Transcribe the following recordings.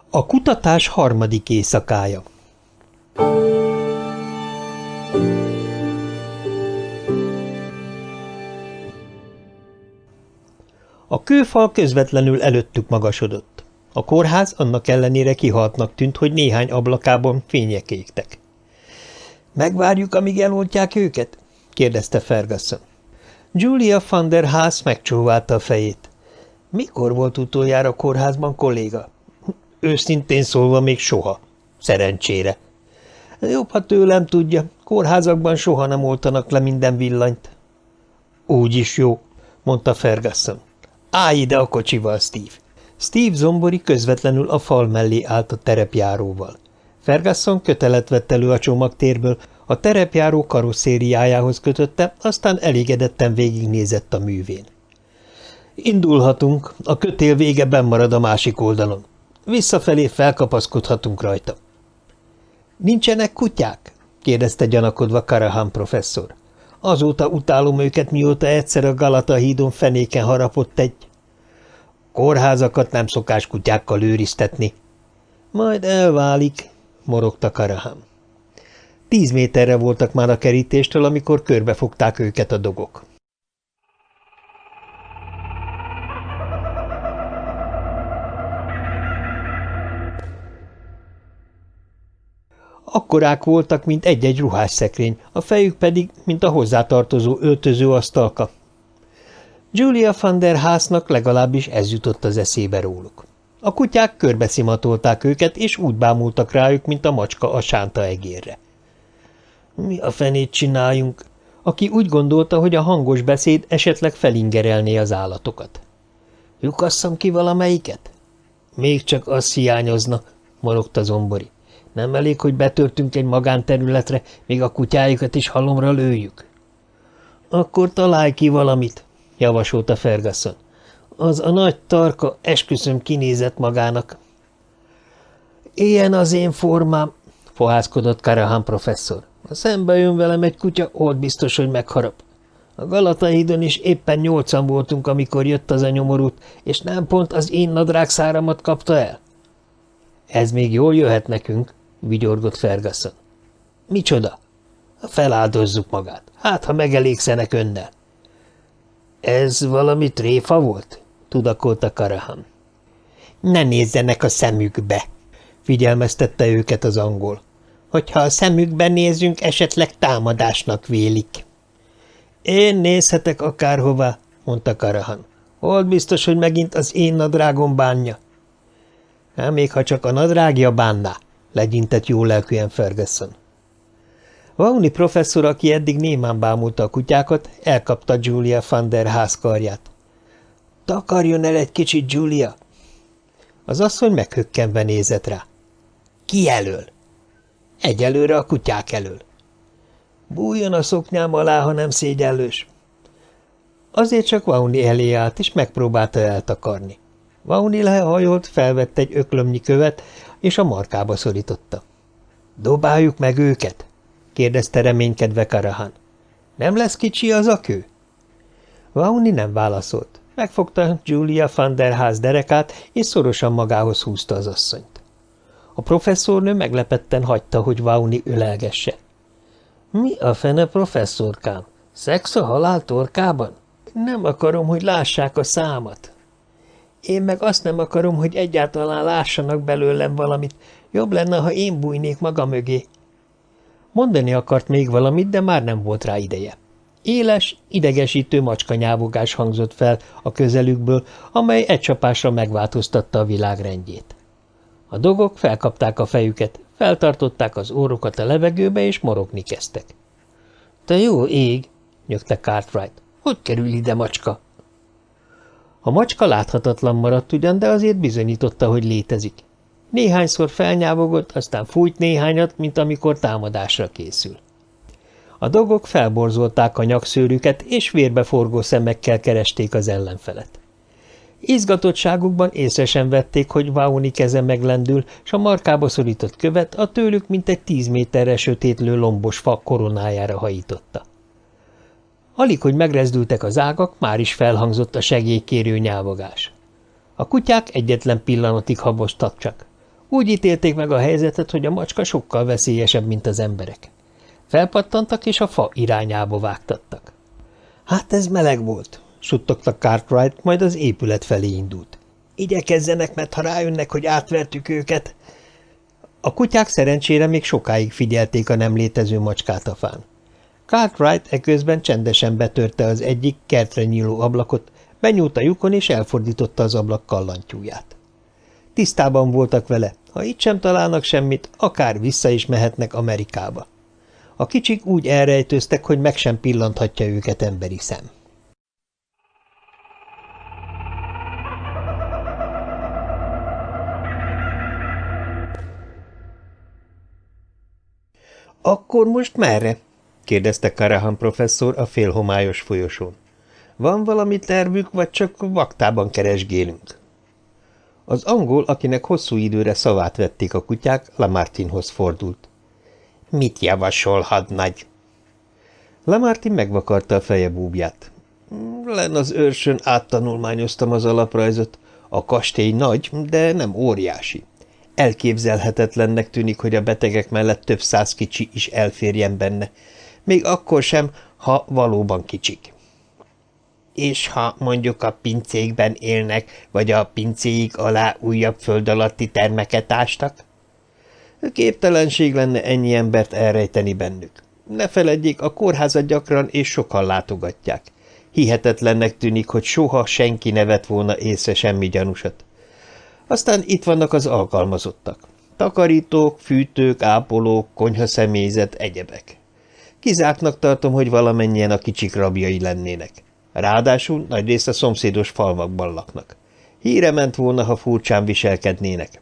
A kutatás harmadik éjszakája. A kőfal közvetlenül előttük magasodott. A kórház annak ellenére kihaltnak tűnt, hogy néhány ablakában fények égtek. – Megvárjuk, amíg eloltják őket? – kérdezte Ferguson. Julia van der Haas megcsóválta a fejét. – Mikor volt utoljára kórházban, kolléga? – Őszintén szólva még soha. Szerencsére. – Jobb, ha tőlem tudja. Kórházakban soha nem oltanak le minden villanyt. – Úgyis jó, mondta Ferguson. – Állj ide a kocsival, Steve. Steve zombori közvetlenül a fal mellé állt a terepjáróval. Ferguson kötelet vett elő a csomagtérből, a terepjáró karosszériájához kötötte, aztán elégedetten végignézett a művén. – Indulhatunk, a kötél vége benn marad a másik oldalon. Visszafelé felkapaszkodhatunk rajta. – Nincsenek kutyák? – kérdezte gyanakodva Karahan professzor. – Azóta utálom őket, mióta egyszer a Galata hídon fenéken harapott egy. – Kórházakat nem szokás kutyákkal őriztetni. – Majd elválik, morogta Karahan. 10 méterre voltak már a kerítéstől, amikor körbefogták őket a dogok. Akkorák voltak, mint egy-egy ruhásszekrény, a fejük pedig, mint a hozzátartozó öltözőasztalka. Julia van der Haasnak legalábbis ez jutott az eszébe róluk. A kutyák körbeszimatolták őket, és úgy bámultak rájuk, mint a macska a sánta egérre. Mi a fenét csináljunk? Aki úgy gondolta, hogy a hangos beszéd esetleg felingerelné az állatokat. Lyukasszam ki valamelyiket? Még csak az hiányozna, morogta zombori. Nem elég, hogy betörtünk egy magánterületre, még a kutyájukat is halomra lőjük. Akkor találj ki valamit, javasolta Ferguson. Az a nagy tarka, esküszöm, kinézett magának. Ilyen az én formám, fohászkodott Karahan professzor. Ha szembe jön velem egy kutya, ott biztos, hogy megharap. A Galata hídon is éppen 8-an voltunk, amikor jött az a nyomorult, és nem pont az én nadrágszáramat kapta el? Ez még jól jöhet nekünk, vigyorgott Ferguson. Micsoda? Feláldozzuk magát. Hát, ha megelégszenek önnel. Ez valami tréfa volt? Tudakolta Karahan. Ne nézzenek a szemükbe, figyelmeztette őket az angol. Hogyha a szemükbe nézünk, esetleg támadásnak vélik. Én nézhetek akárhová, mondta Karahan. Volt biztos, hogy megint az én nadrágom bánja. Hát még ha csak a nadrágja bánná, legyintett jólelkűen Ferguson. Vaughan professzor, aki eddig némán bámulta a kutyákat, elkapta Julia van der Haas karját. Takarjon el egy kicsit, Julia! Az asszony meghökkenve nézett rá. Ki elől? Egyelőre a kutyák elől. Bújjon a szoknyám alá, ha nem szégyellős. Azért csak Vaughan elé állt, és megpróbálta eltakarni. Vaughan lehajolt, felvette egy öklömnyi követ, és a markába szorította. Dobáljuk meg őket? kérdezte reménykedve Karahan. Nem lesz kicsi az a kő? Vaughan nem válaszolt. Megfogta Julia van der Haas derekát, és szorosan magához húzta az asszonyt. A professzornő meglepetten hagyta, hogy Vaughan ölelgesse. Mi a fene, professzorkám? Szex a halál torkában? Nem akarom, hogy lássák a számat. Én meg azt nem akarom, hogy egyáltalán lássanak belőlem valamit. Jobb lenne, ha én bújnék maga mögé. Mondani akart még valamit, de már nem volt rá ideje. Éles, idegesítő macskanyávogás hangzott fel a közelükből, amely egy csapásra megváltoztatta a világ rendjét. A dogok felkapták a fejüket, feltartották az orrukat a levegőbe, és morogni kezdtek. – Te jó ég! – nyögte Cartwright. – Hogy kerül ide, macska? A macska láthatatlan maradt ugyan, de azért bizonyította, hogy létezik. Néhányszor felnyávogott, aztán fújt néhányat, mint amikor támadásra készül. A dogok felborzolták a nyakszőrüket, és vérbeforgó szemekkel keresték az ellenfelet. Izgatottságukban észre sem vették, hogy Vaughan keze meglendül, s a markába szorított követ a tőlük mintegy 10 méterre sötétlő lombos fa koronájára hajította. Alig, hogy megrezdültek az ágak, már is felhangzott a segélykérő nyávogás. A kutyák egyetlen pillanatig haboztak csak. Úgy ítélték meg a helyzetet, hogy a macska sokkal veszélyesebb, mint az emberek. Felpattantak, és a fa irányába vágtattak. Hát ez meleg volt, suttogta Cartwright, majd az épület felé indult. Igyekezzenek, mert ha rájönnek, hogy átvertük őket... A kutyák szerencsére még sokáig figyelték a nem létező macskát a fán. Cartwright eközben csendesen betörte az egyik kertre nyíló ablakot, benyúlt a lyukon és elfordította az ablak kallantyúját. Tisztában voltak vele, ha itt sem találnak semmit, akár vissza is mehetnek Amerikába. A kicsik úgy elrejtőztek, hogy meg sem pillanthatja őket emberi szem. Akkor most merre? kérdezte Karahan professzor a félhomályos folyosón. Van valami tervük, vagy csak vaktában keresgélünk? Az angol, akinek hosszú időre szavát vették a kutyák, Lamartinhoz fordult. Mit javasol, hadnagy? Lamartin megvakarta a feje búbját. Len az őrsön áttanulmányoztam az alaprajzot. A kastély nagy, de nem óriási. Elképzelhetetlennek tűnik, hogy a betegek mellett több száz kicsi is elférjen benne, még akkor sem, ha valóban kicsik. És ha mondjuk a pincékben élnek, vagy a pincéik alá újabb föld alatti termeket ástak? Képtelenség lenne ennyi embert elrejteni bennük. Ne feledjék, a kórházat gyakran és sokan látogatják. Hihetetlennek tűnik, hogy soha senki ne vett volna észre semmi gyanúsat. Aztán itt vannak az alkalmazottak. Takarítók, fűtők, ápolók, konyhaszemélyzet, egyebek. Kizártnak tartom, hogy valamennyien a kicsik rabjai lennének. Ráadásul nagyrészt a szomszédos falvakban laknak. Híre ment volna, ha furcsán viselkednének.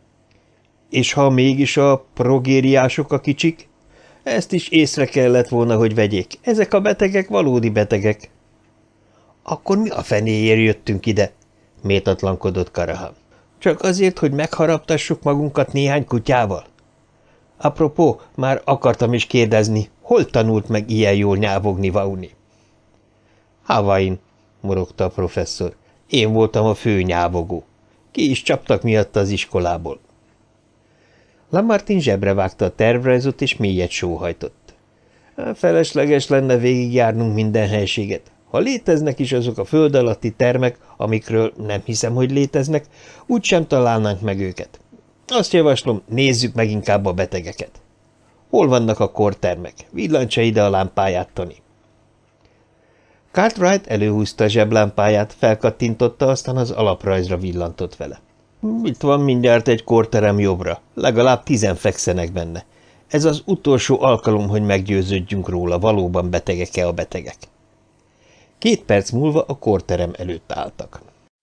És ha mégis a progériások a kicsik? Ezt is észre kellett volna, hogy vegyék. Ezek a betegek valódi betegek. Akkor mi a fenéért jöttünk ide? Méltatlankodott Karahan. Csak azért, hogy megharaptassuk magunkat néhány kutyával? Apropó, már akartam is kérdezni, hol tanult meg ilyen jól nyávogni Vauni? Havain, morogta a professzor. Én voltam a fő nyávogó. Ki is csaptak miatta az iskolából. Lamartin zsebre vágta a tervrajzot, és mélyet sóhajtott. Felesleges lenne végigjárnunk minden helységet. Ha léteznek is azok a föld alatti termek, amikről nem hiszem, hogy léteznek, úgysem találnánk meg őket. Azt javaslom, nézzük meg inkább a betegeket. Hol vannak a kórtermek? Villancsa ide a lámpáját, Tony. Cartwright előhúzta a zseblámpáját, felkattintotta, aztán az alaprajzra villantott vele. Itt van mindjárt egy kórterem jobbra, legalább 10 fekszenek benne. Ez az utolsó alkalom, hogy meggyőződjünk róla, valóban betegek-e a betegek. 2 perc múlva a kórterem előtt álltak.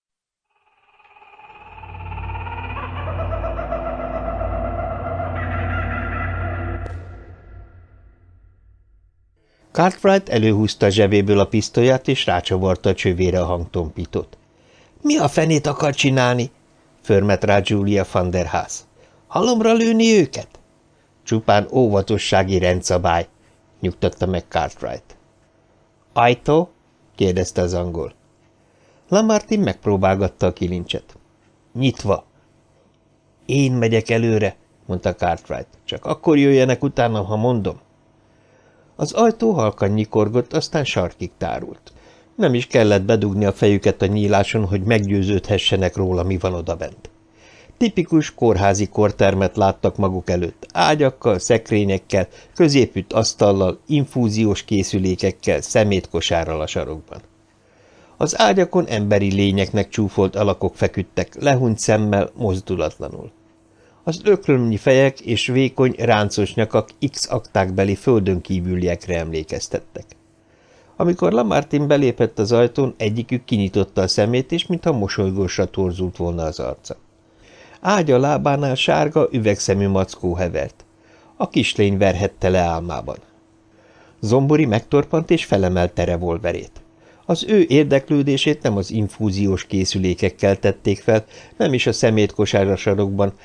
Cartwright előhúzta a zsebéből a pisztolyát, és rácsavarta a csövére a hangtompítót. – Mi a fenét akar csinálni? – förmet rá Julia van der Haas. – Halomra lőni őket? – Csupán óvatossági rendszabály – nyugtatta meg Cartwright. – Ajtó? – kérdezte az angol. Lamartin megpróbálgatta a kilincset. – Nyitva. – Én megyek előre – mondta Cartwright. – Csak akkor jöjjenek utána, ha mondom. Az ajtó halkan nyikorgott, aztán sarkig tárult. Nem is kellett bedugni a fejüket a nyíláson, hogy meggyőződhessenek róla, mi van odabent. Tipikus kórházi kórtermet láttak maguk előtt, ágyakkal, szekrényekkel, középütt asztallal, infúziós készülékekkel, szemétkosárral a sarokban. Az ágyakon emberi lényeknek csúfolt alakok feküdtek, lehunyt szemmel, mozdulatlanul. Az ökrömnyi fejek és vékony, ráncos nyakak X aktákbeli földön kívüliekre emlékeztettek. Amikor Lamartin belépett az ajtón, egyikük kinyitotta a szemét, és mintha mosolygósra torzult volna az arca. Ágya lábánál sárga, üvegszemű mackó hevert. A kislény verhette le álmában. Zombori megtorpant és felemelte revolverét. Az ő érdeklődését nem az infúziós készülékekkel tették fel, nem is a szemétkosár a sarokban,